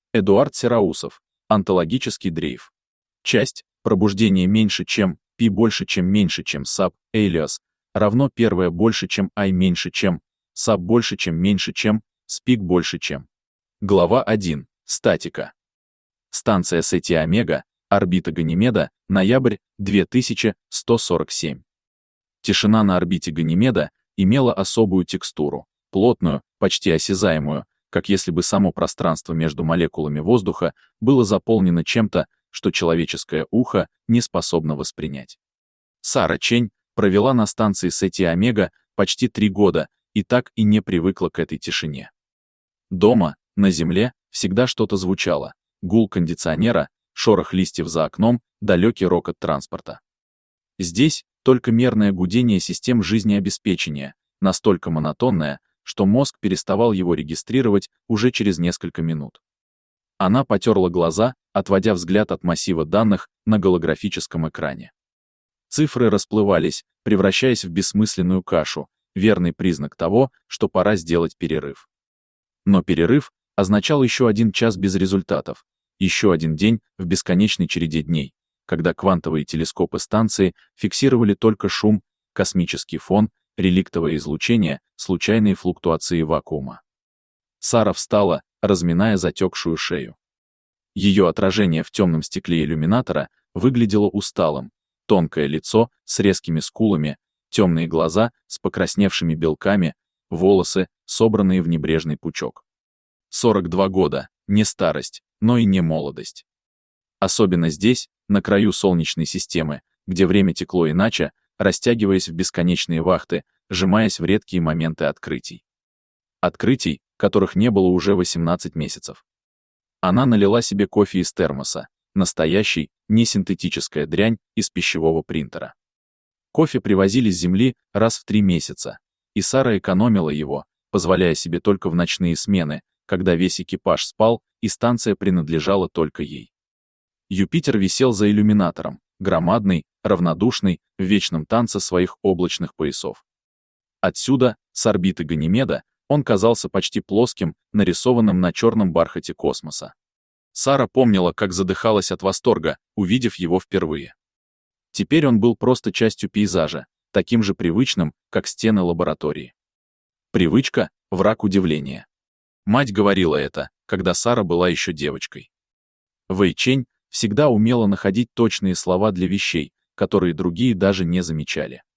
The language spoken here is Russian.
Эдуард Сераусов. Онтологический дрейф. Часть. Пробуждение меньше, чем π больше, чем меньше, чем саб, Элиас, равно первое больше, чем I меньше, чем саб больше, чем меньше, чем спик больше, чем. Глава 1. Статика. Станция Сети-Омега, орбита Ганимеда, ноябрь 2147. Тишина на орбите Ганимеда имела особую текстуру, плотную, почти осязаемую, как если бы само пространство между молекулами воздуха было заполнено чем-то, что человеческое ухо не способно воспринять. Сара Чень провела на станции Сети-Омега почти 3 года и так и не привыкла к этой тишине. Дома, на земле, всегда что-то звучало: гул кондиционера, шорох листьев за окном, далекий рокот транспорта. Здесь только мерное гудение систем жизнеобеспечения, настолько монотонное, что мозг переставал его регистрировать уже через несколько минут. Она потерла глаза, отводя взгляд от массива данных на голографическом экране. Цифры расплывались, превращаясь в бессмысленную кашу, верный признак того, что пора сделать перерыв. Но перерыв означал еще 1 час без результатов, еще 1 день в бесконечной череде дней, когда квантовые телескопы станции фиксировали только шум, космический фон, реликтовое излучение, случайные флуктуации вакуума. Сара встала, разминая затекшую шею. Ее отражение в темном стекле иллюминатора выглядело усталым: тонкое лицо с резкими скулами, темные глаза с покрасневшими белками, волосы, собранные в небрежный пучок. 42 года, не старость, но и не молодость. Особенно здесь, на краю Солнечной системы, где время текло иначе, растягиваясь в бесконечные вахты, сжимаясь в редкие моменты открытий. Открытий, которых не было уже 18 месяцев. Она налила себе кофе из термоса, настоящий, не синтетическая дрянь из пищевого принтера. Кофе привозили с Земли раз в 3 месяца, и Сара экономила его, позволяя себе только в ночные смены, когда весь экипаж спал, и станция принадлежала только ей. Юпитер висел за иллюминатором, громадный, равнодушный, в вечном танце своих облачных поясов. Отсюда, с орбиты Ганимеда, он казался почти плоским, нарисованным на черном бархате космоса. Сара помнила, как задыхалась от восторга, увидев его впервые. Теперь он был просто частью пейзажа, таким же привычным, как стены лаборатории. Привычка — враг удивления. Мать говорила это, когда Сара была еще девочкой. Вэй Чень всегда умела находить точные слова для вещей, которые другие даже не замечали.